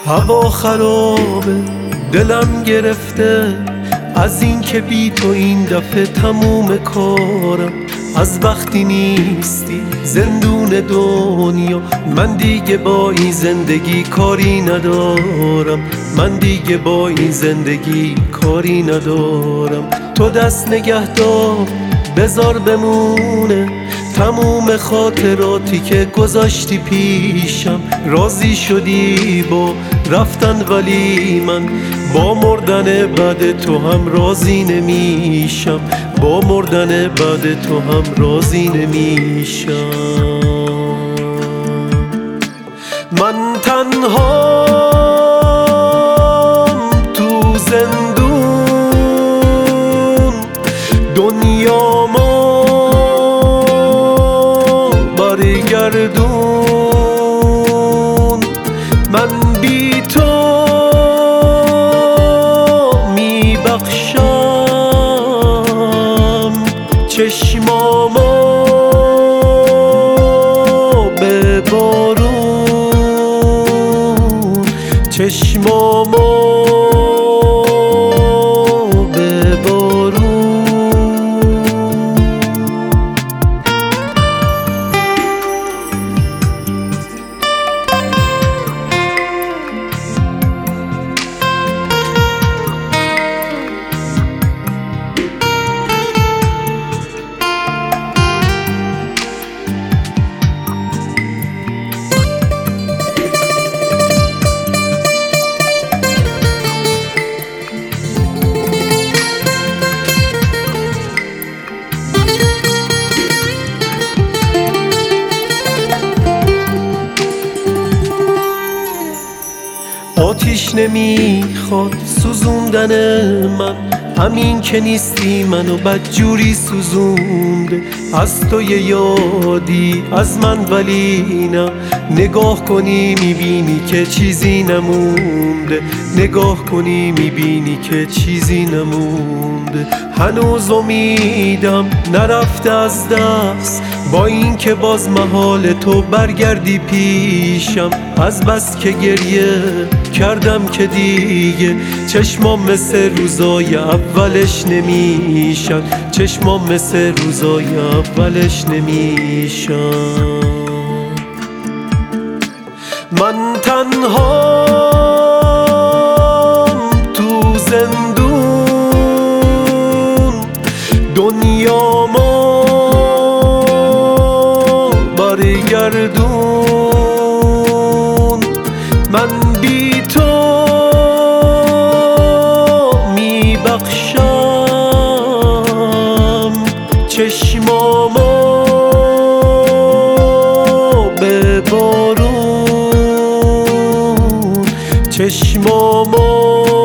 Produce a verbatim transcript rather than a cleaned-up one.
هوا خرابه، دلم گرفته از این که بی تو این دفعه تموم کارم. از وقتی نیستی زندون دنیا، من دیگه با این زندگی کاری ندارم. من دیگه با این زندگی کاری ندارم. تو دست نگه دار بذار بمونه تموم خاطراتی که گذاشتی پیشم. راضی شدی با رفتن ولی من با مردن بعد تو هم راضی نمیشم. با مردن بعد تو هم راضی نمیشم. من تنهام تو زندون، دنیا ما برگردون. من بی تو میبخشم چشمامو به بارون، چشمامو به بارون. آتیش نمیخواد سوزوندن من، همین که نیستی منو بدجوری سوزونده. از تو یه یادی از من ولی نه، نگاه کنی میبینی که چیزی نمونده. نگاه کنی میبینی که چیزی نمونده. هنوز امیدم نرفته از دست، با این که باز محال تو برگردی پیشم. از بس که گریه کردم که دیگه چشمام مثل روزای اولش نمیشن. چشمام مثل روزای اولش نمیشن. من تنهام تو زندون، دنیا ما برگردون. من بی تو میبخشم چشمامو به بارون، چشمامو